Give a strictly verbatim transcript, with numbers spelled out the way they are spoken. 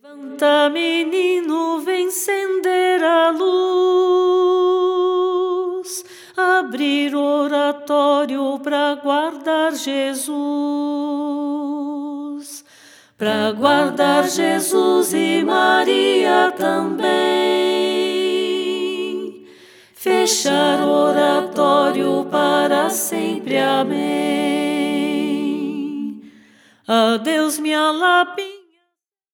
Levanta, menino, vem acender a luz, abrir oratório para guardar Jesus, para guardar Jesus e Maria também, fechar oratório para sempre, amém. Adeus, minha lapinha.